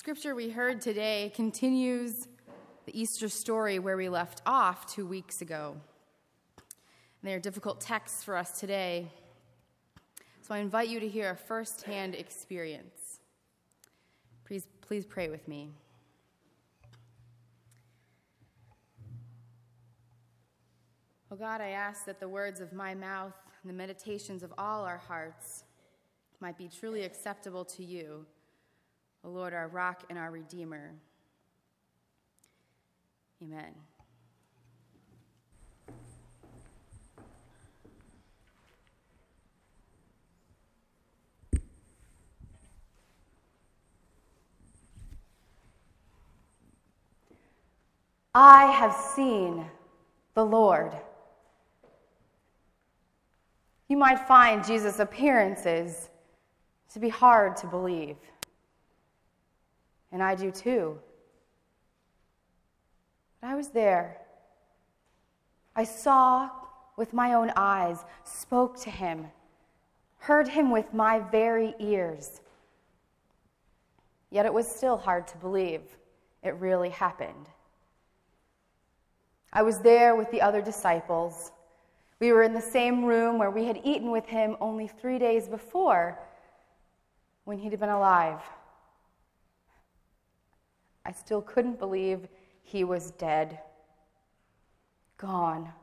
Scripture we heard today continues the Easter story where we left off 2 weeks ago. And they are difficult texts for us today, so I invite you to hear a first-hand experience. Please pray with me. Oh God, I ask that the words of my mouth and the meditations of all our hearts might be truly acceptable to you, O Lord, our rock and our redeemer. Amen. I have seen the Lord. You might find Jesus' appearances to be hard to believe. And I do too. But I was there. I saw with my own eyes, spoke to him, heard him with my very ears. Yet it was still hard to believe it really happened. I was there with the other disciples. We were in the same room where we had eaten with him only 3 days before, when he'd been alive. I still couldn't believe he was dead. Gone.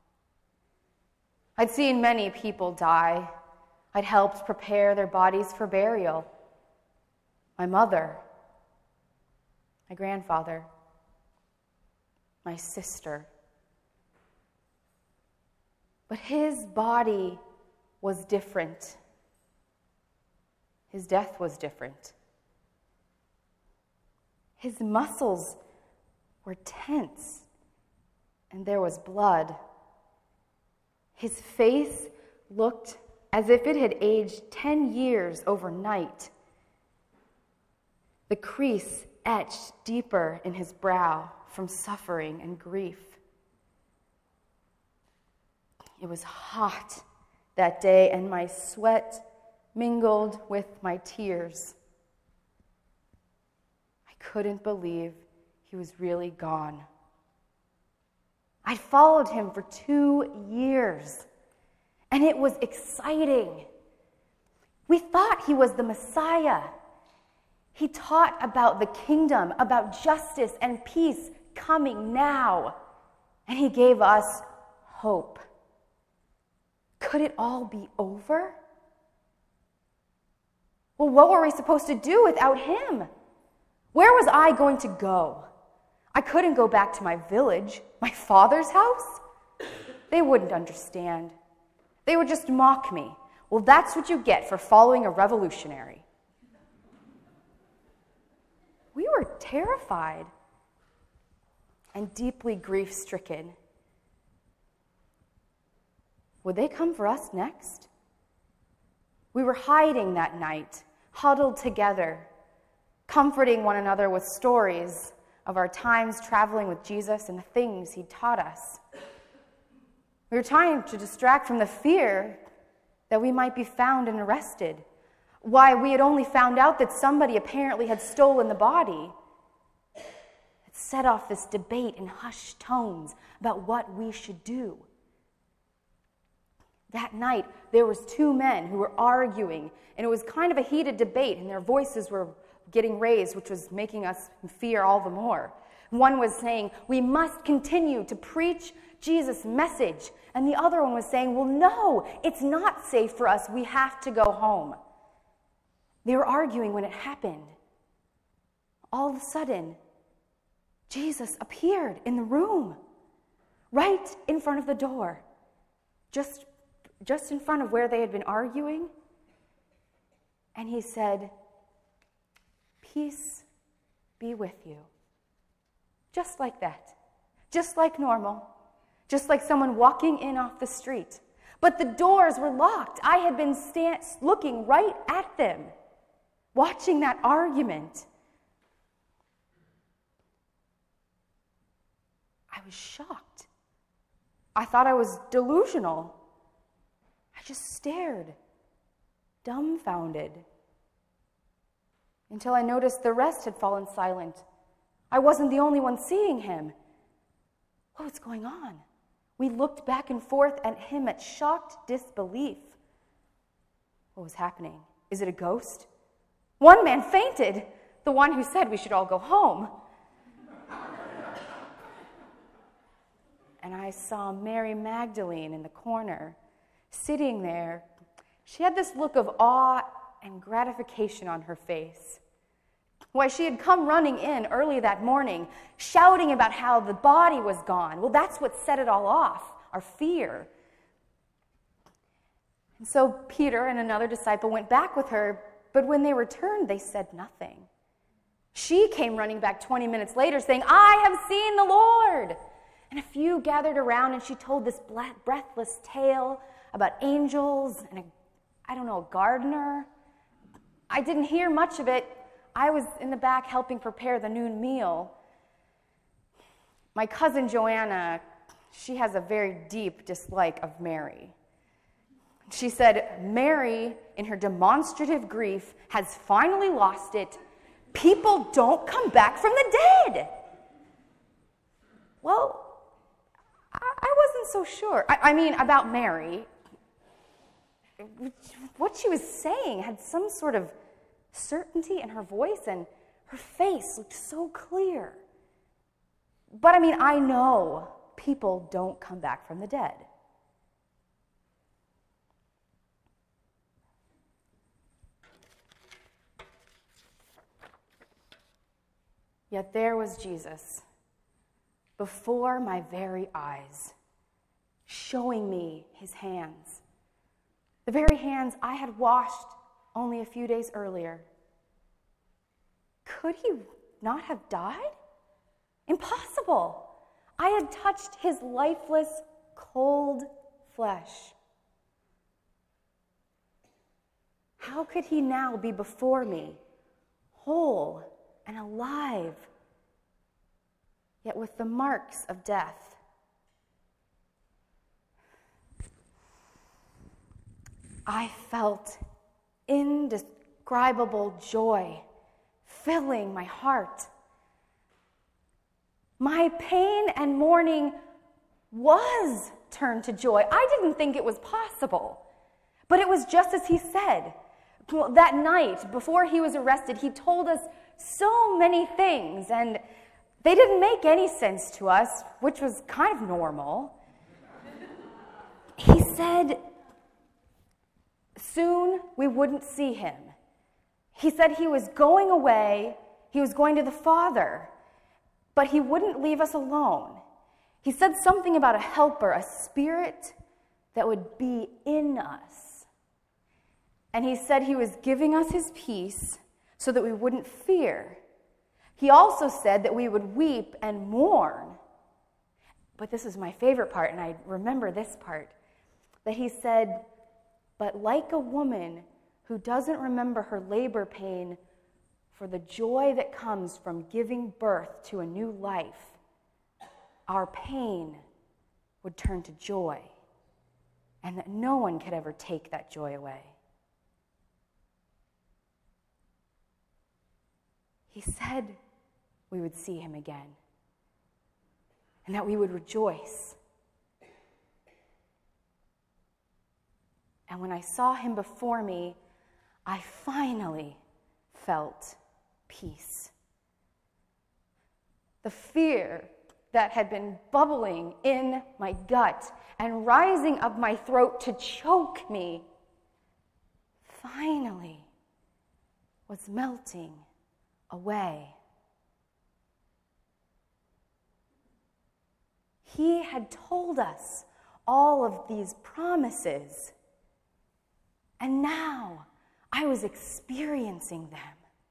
I'd seen many people die. I'd helped prepare their bodies for burial. My mother, my grandfather, my sister. But his body was different. His death was different. His muscles were tense, and there was blood. His face looked as if it had aged 10 years overnight. The crease etched deeper in his brow from suffering and grief. It was hot that day, and my sweat mingled with my tears. I couldn't believe he was really gone. I'd followed him for 2 years, and it was exciting. We thought he was the Messiah. He taught about the kingdom, about justice and peace coming now, and he gave us hope. Could it all be over? Well, what were we supposed to do without him? Where was I going to go? I couldn't go back to my village, my father's house. They wouldn't understand. They would just mock me. Well, that's what you get for following a revolutionary. We were terrified and deeply grief-stricken. Would they come for us next? We were hiding that night, huddled together, comforting one another with stories of our times traveling with Jesus and the things he taught us. We were trying to distract from the fear that we might be found and arrested. Why, we had only found out that somebody apparently had stolen the body. It set off this debate in hushed tones about what we should do. That night, there was 2 men who were arguing, and it was kind of a heated debate, and their voices were getting raised, which was making us fear all the more. One was saying, we must continue to preach Jesus' message, and the other one was saying, well, no, it's not safe for us. We have to go home. They were arguing when it happened. All of a sudden, Jesus appeared in the room, right in front of the door, just in front of where they had been arguing. And he said, peace be with you. Just like that. Just like normal. Just like someone walking in off the street. But the doors were locked. I had been looking right at them, watching that argument. I was shocked. I thought I was delusional. I just stared, dumbfounded. until I noticed the rest had fallen silent. I wasn't the only one seeing him. What was going on? We looked back and forth at him at shocked disbelief. What was happening? Is it a ghost? One man fainted, the one who said we should all go home. And I saw Mary Magdalene in the corner, sitting there. She had this look of awe and gratification on her face. Why, she had come running in early that morning, shouting about how the body was gone. Well, that's what set it all off, our fear. And so Peter and another disciple went back with her, but when they returned, they said nothing. She came running back 20 minutes later saying, I have seen the Lord. And a few gathered around, and she told this breathless tale about angels and a gardener. I didn't hear much of it. I was in the back helping prepare the noon meal. My cousin Joanna, she has a very deep dislike of Mary. She said, Mary, in her demonstrative grief, has finally lost it. People don't come back from the dead. Well, I wasn't so sure. I mean, about Mary. What she was saying had some sort of certainty in her voice, and her face looked so clear. But I mean, I know people don't come back from the dead. Yet there was Jesus before my very eyes, showing me his hands, the very hands I had washed only a few days earlier. Could he not have died? Impossible. I had touched his lifeless, cold flesh. How could he now be before me, whole and alive, yet with the marks of death? I felt indescribable joy filling my heart. My pain and mourning was turned to joy. I didn't think it was possible, but it was just as he said. That night, before he was arrested, he told us so many things, and they didn't make any sense to us, which was kind of normal. He said soon we wouldn't see him. He said he was going away, he was going to the Father, but he wouldn't leave us alone. He said something about a helper, a spirit that would be in us. And he said he was giving us his peace so that we wouldn't fear. He also said that we would weep and mourn. But this is my favorite part, and I remember this part, that he said, but like a woman who doesn't remember her labor pain for the joy that comes from giving birth to a new life, our pain would turn to joy, and that no one could ever take that joy away. He said we would see him again, and that we would rejoice. And when I saw him before me, I finally felt peace. The fear that had been bubbling in my gut and rising up my throat to choke me finally was melting away. He had told us all of these promises, and now I was experiencing them.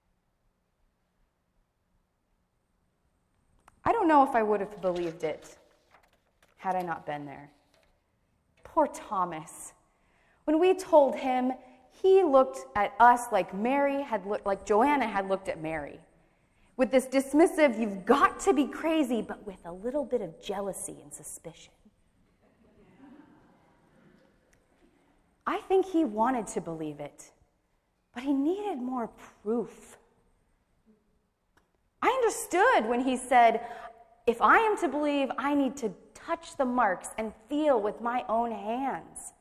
I don't know if I would have believed it had I not been there. Poor Thomas. When we told him, he looked at us like Joanna had looked at Mary, with this dismissive, you've got to be crazy, but with a little bit of jealousy and suspicion. I think he wanted to believe it, but he needed more proof. understood when he said, if I am to believe, I need to touch the marks and feel with my own hands.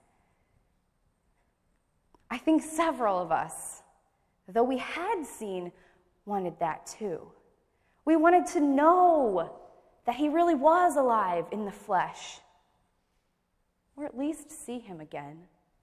I think several of us, though we had seen, wanted that too. We wanted to know that he really was alive in the flesh, or at least see him again.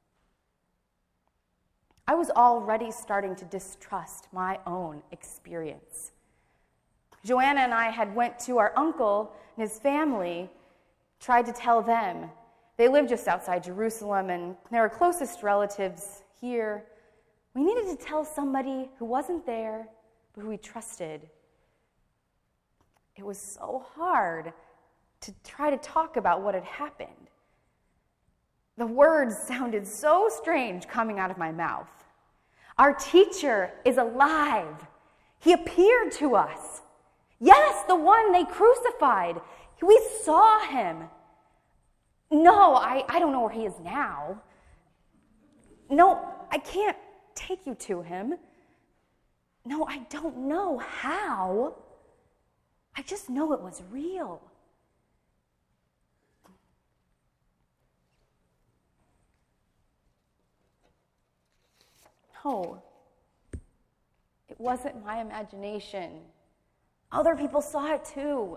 I was already starting to distrust my own experience. Joanna and I had went to our uncle and his family, tried to tell them. They lived just outside Jerusalem, and they were closest relatives here. We needed to tell somebody who wasn't there, but who we trusted. It was so hard to try to talk about what had happened. The words sounded so strange coming out of my mouth. Our teacher is alive. He appeared to us. Yes, the one they crucified. We saw him. No, I don't know where he is now. No, I can't take you to him. No, I don't know how. I just know it was real. No, it wasn't my imagination. Other people saw it too.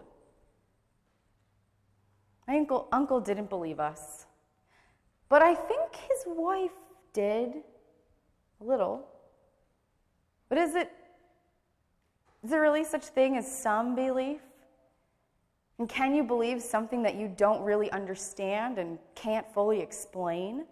My uncle didn't believe us, but I think his wife did, a little. But is there really such thing as some belief? And can you believe something that you don't really understand and can't fully explain?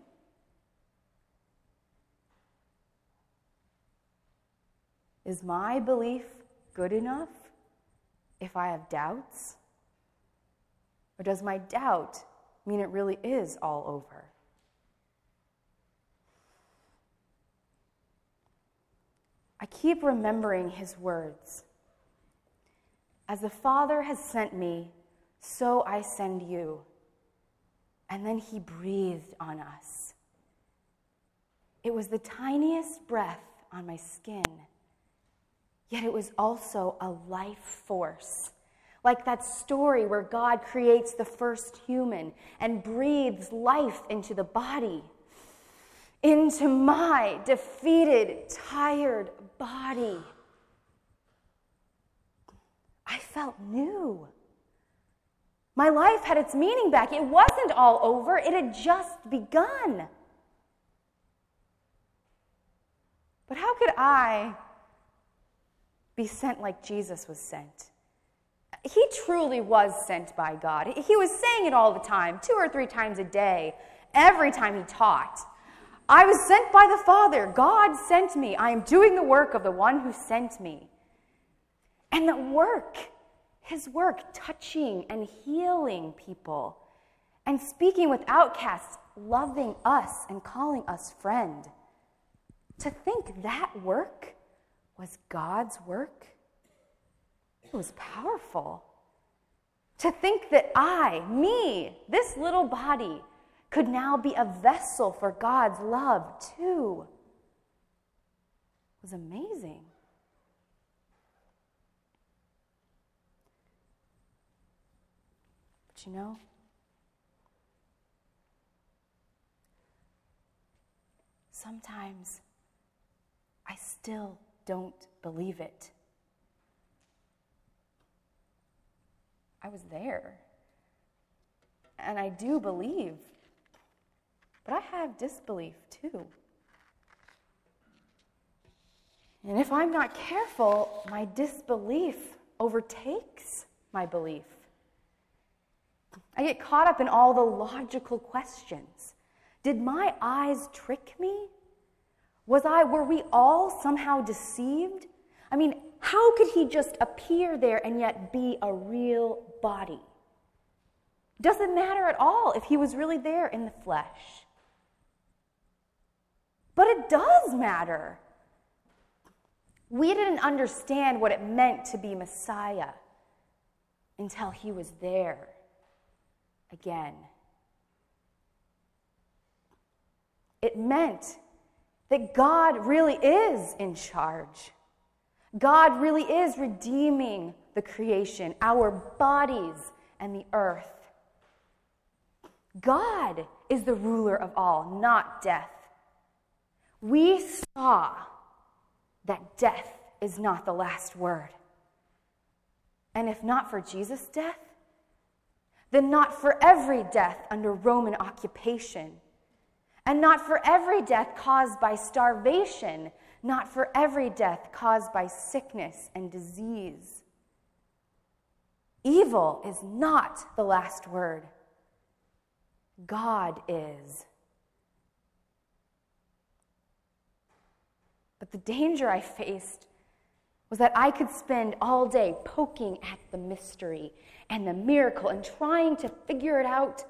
Is my belief good enough if I have doubts? Or does my doubt mean it really is all over? I keep remembering his words. As the Father has sent me, so I send you. And then he breathed on us. It was the tiniest breath on my skin, yet it was also a life force. Like that story where God creates the first human and breathes life into the body, into my defeated, tired body. I felt new. My life had its meaning back. It wasn't all over. It had just begun. But how could I be sent like Jesus was sent? He truly was sent by God. He was saying it all the time, 2 or 3 times a day, every time he taught. I was sent by the Father. God sent me. I am doing the work of the one who sent me. And that work, his work, touching and healing people and speaking with outcasts, loving us and calling us friend. To think that work was God's work, it was powerful. To think that me, this little body, could now be a vessel for God's love too, was amazing. But you know, sometimes I still don't believe it. I was there, and I do believe, but I have disbelief too. And if I'm not careful, my disbelief overtakes my belief. I get caught up in all the logical questions. Did my eyes trick me? Were we all somehow deceived? I mean, how could he just appear there and yet be a real body? Doesn't matter at all if he was really there in the flesh. But it does matter. We didn't understand what it meant to be Messiah until he was there again. It meant that God really is in charge. God really is redeeming the creation, our bodies, and the earth. God is the ruler of all, not death. We saw that death is not the last word. And if not for Jesus' death, then not for every death under Roman occupation, and not for every death caused by starvation, not for every death caused by sickness and disease. Evil is not the last word. God is. But the danger I faced was that I could spend all day poking at the mystery and the miracle and trying to figure it out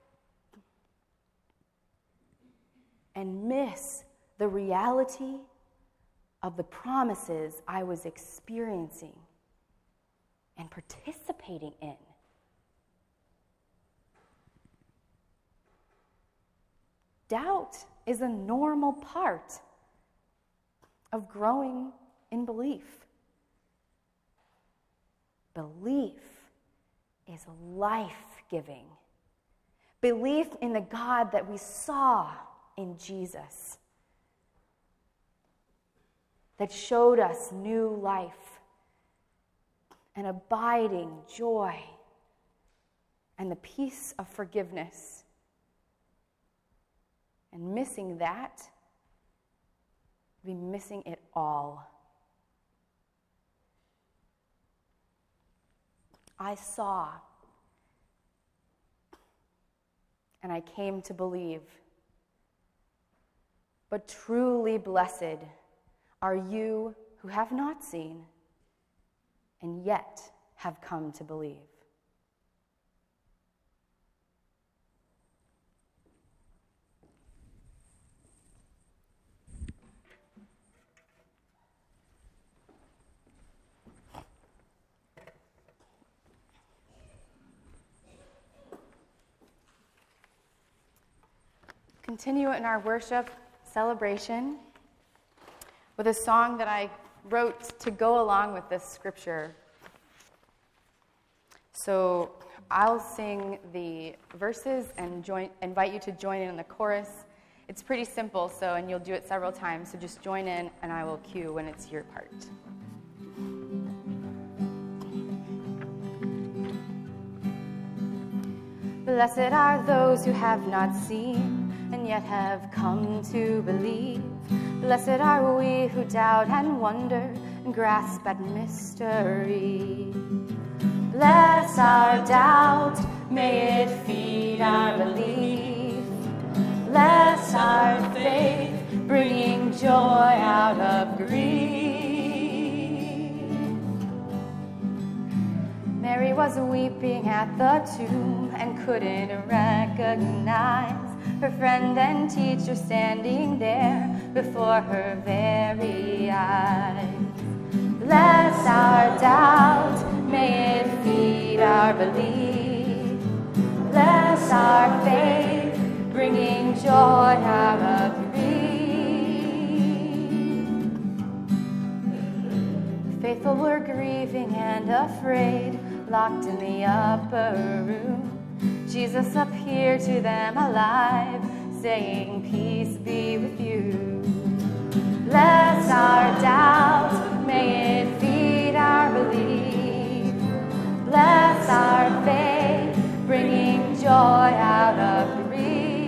and miss the reality of the promises I was experiencing and participating in. Doubt is a normal part of growing in belief. Belief is life-giving. Belief in the God that we saw in Jesus, that showed us new life and abiding joy and the peace of forgiveness. And missing that, be missing it all. I saw, and I came to believe. But truly blessed are you who have not seen and yet have come to believe. Continue in our worship celebration with a song that I wrote to go along with this scripture. So I'll sing the verses and invite you to join in on the chorus. It's pretty simple, and you'll do it several times, so just join in and I will cue when it's your part. Blessed are those who have not seen and yet have come to believe. Blessed are we who doubt and wonder and grasp at mystery. Bless our doubt, may it feed our belief. Bless our faith, bringing joy out of grief. Mary was weeping at the tomb and couldn't recognize her friend and teacher standing there before her very eyes. Bless our doubt, may it feed our belief. Bless our faith, bringing joy out of grief. Faithful were grieving and afraid, locked in the upper room. Jesus appeared to them alive, saying, "Peace be with you." Bless our doubt, may it feed our belief. Bless our faith, bringing joy out of grief.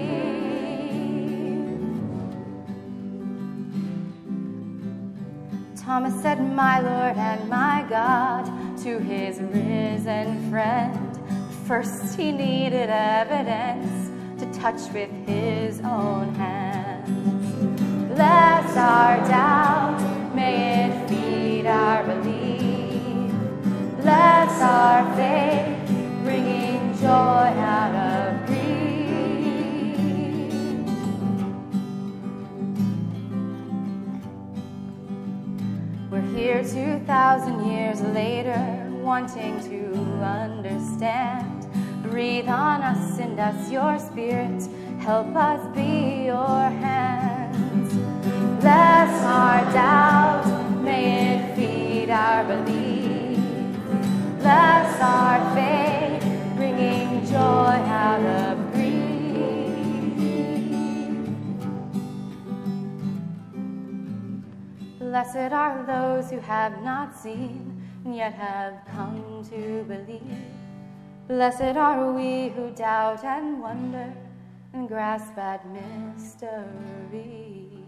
Thomas said, "My Lord and my God," to his risen friend. First he needed evidence to touch with his own hands. Bless our doubt, may it feed our belief. Bless our faith, bringing joy out of grief. We're here 2,000 years later, wanting to understand. Breathe on us, send us your spirit, help us be your hands. Bless our doubt, may it feed our belief. That's our faith, bringing joy out of grief. Blessed are those who have not seen, and yet have come to believe. Blessed are we who doubt and wonder, and grasp at mystery.